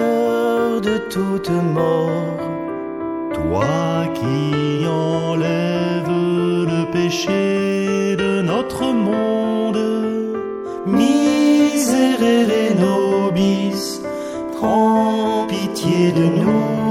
Sauveur de toute mort, toi qui enlèves le péché de notre monde, Miserere nobis, prends pitié de nous.